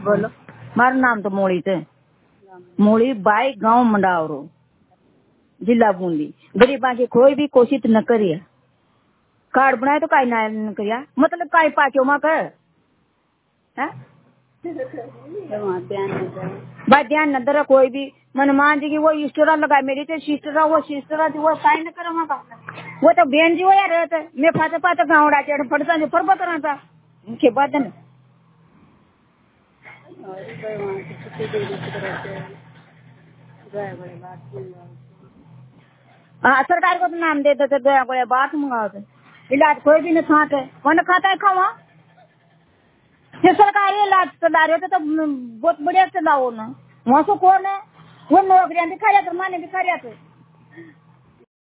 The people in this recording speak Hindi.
बोलो। मारू नाम तो मोड़ी थे, मोड़ी बाई गांव मंडावरो जिला बूंदी। गरीबा की कोई भी कोशिश न करिया, कार्ड बनाए तो काई ना न करिया, मतलब काई पाचो मा कर ध्यान न दर कोई भी मन मान जी की वो सिस्टरा लगा मेरी तो सिस्टरा वो सिस्टरा थी वो काई न करो वहाँ वो तो बहन जी वो यार रहते मैं फाते फाते गाँव डाचे पड़ता जो फरबा करा था उनके बाद न हाँ सरकार को तो नाम दे देते दया को बात मंगाओ इलाज कोई भी न खाते वन खाता है खावा ये सरकारी इलाज चला रहे थे तो बहुत बढ़िया चलाओ ना वहाँ से कौन है वो नौकरियां दिखा रहे थे माने दिखा रहे थे